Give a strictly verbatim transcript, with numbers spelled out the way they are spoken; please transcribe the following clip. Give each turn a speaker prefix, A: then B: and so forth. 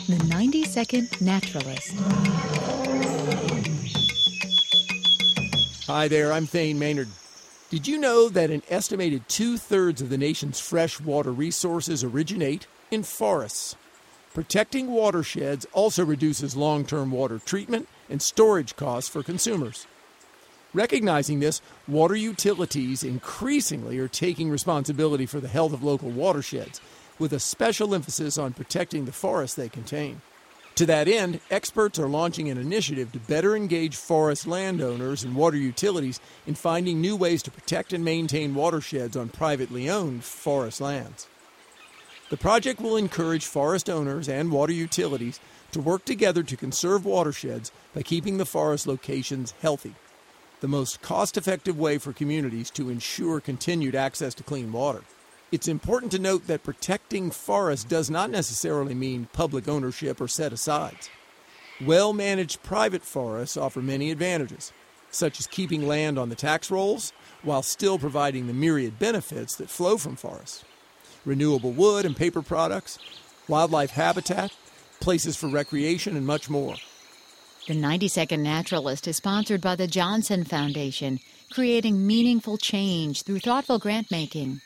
A: The ninety second Naturalist.
B: Hi there, I'm Thane Maynard. Did you know that an estimated two-thirds of the nation's fresh water resources originate in forests? Protecting watersheds also reduces long-term water treatment and storage costs for consumers. Recognizing this, water utilities increasingly are taking responsibility for the health of local watersheds, with a special emphasis on protecting the forests they contain. To that end, experts are launching an initiative to better engage forest landowners and water utilities in finding new ways to protect and maintain watersheds on privately owned forest lands. The project will encourage forest owners and water utilities to work together to conserve watersheds by keeping the forest locations healthy, the most cost-effective way for communities to ensure continued access to clean water. It's important to note that protecting forests does not necessarily mean public ownership or set-asides. Well-managed private forests offer many advantages, such as keeping land on the tax rolls while still providing the myriad benefits that flow from forests. Renewable wood and paper products, wildlife habitat, places for recreation, and much more.
A: The ninety second Naturalist is sponsored by the Johnson Foundation, creating meaningful change through thoughtful grant making.